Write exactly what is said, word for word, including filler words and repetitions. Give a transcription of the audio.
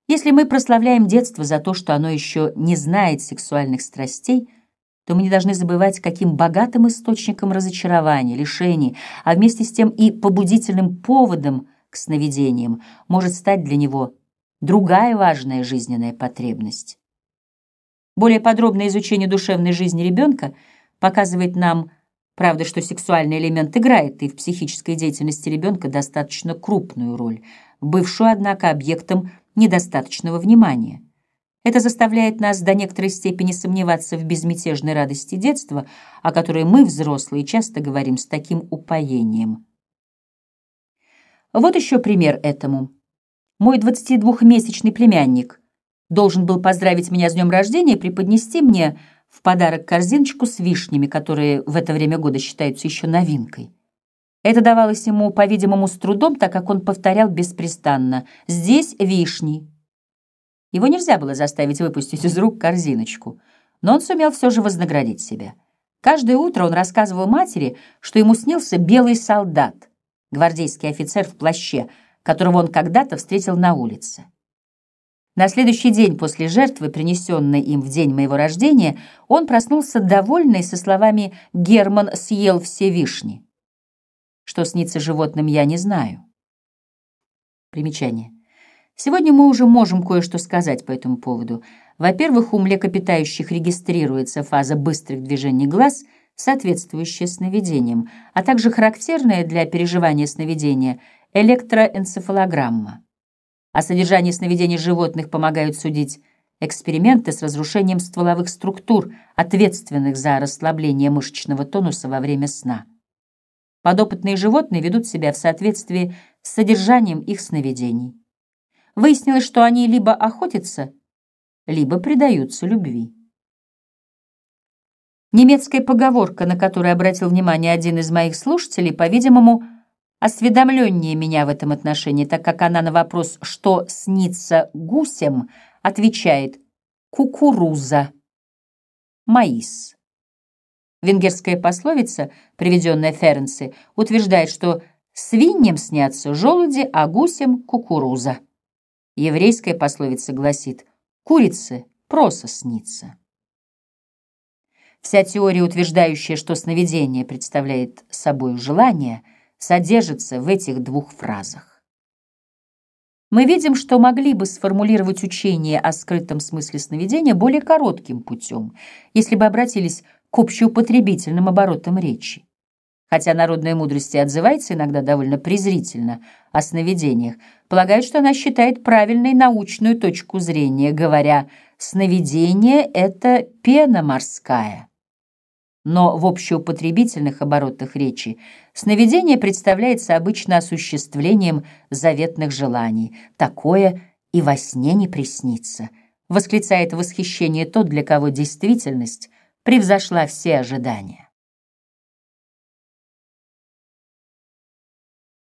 Если мы прославляем детство за то, что оно еще не знает сексуальных страстей, то мы не должны забывать, каким богатым источником разочарования, лишений, а вместе с тем и побудительным поводом к сновидениям может стать для него другая важная жизненная потребность. Более подробное изучение душевной жизни ребенка показывает нам, правда, что сексуальный элемент играет и в психической деятельности ребенка достаточно крупную роль, бывшую, однако, объектом недостаточного внимания. Это заставляет нас до некоторой степени сомневаться в безмятежной радости детства, о которой мы, взрослые, часто говорим с таким упоением. Вот еще пример этому. Мой двадцатидвухмесячный племянник должен был поздравить меня с днем рождения и преподнести мне в подарок корзиночку с вишнями, которые в это время года считаются еще новинкой. Это давалось ему, по-видимому, с трудом, так как он повторял беспрестанно: «Здесь вишни». Его нельзя было заставить выпустить из рук корзиночку, но он сумел все же вознаградить себя. Каждое утро он рассказывал матери, что ему снился белый солдат, гвардейский офицер в плаще, которого он когда-то встретил на улице. На следующий день после жертвы, принесенной им в день моего рождения, он проснулся довольный со словами: «Герман съел все вишни». Что снится животным, я не знаю. Примечание. Сегодня мы уже можем кое-что сказать по этому поводу. Во-первых, у млекопитающих регистрируется фаза быстрых движений глаз, соответствующая сновидениям, а также характерная для переживания сновидения электроэнцефалограмма. О содержании сновидений животных помогают судить эксперименты с разрушением стволовых структур, ответственных за расслабление мышечного тонуса во время сна. Подопытные животные ведут себя в соответствии с содержанием их сновидений. Выяснилось, что они либо охотятся, либо предаются любви. Немецкая поговорка, на которую обратил внимание один из моих слушателей, по-видимому, осведомленнее меня в этом отношении, так как она на вопрос, что снится гусям, отвечает: кукуруза, маис. Венгерская пословица, приведенная Ференце, утверждает, что свиньям снятся желуди, а гусям — кукуруза. Еврейская пословица гласит: курице проса снится. Вся теория, утверждающая, что сновидение представляет собой желание, содержится в этих двух фразах. Мы видим, что могли бы сформулировать учение о скрытом смысле сновидения более коротким путем, если бы обратились к общеупотребительным оборотам речи. Хотя народная мудрость и отзывается иногда довольно презрительно о сновидениях, полагает, что она считает правильной научную точку зрения, говоря: «Сновидение — это пена морская». Но в общеупотребительных оборотах речи сновидение представляется обычно осуществлением заветных желаний. «Такое и во сне не приснится», восклицает в восхищении тот, для кого действительность превзошла все ожидания.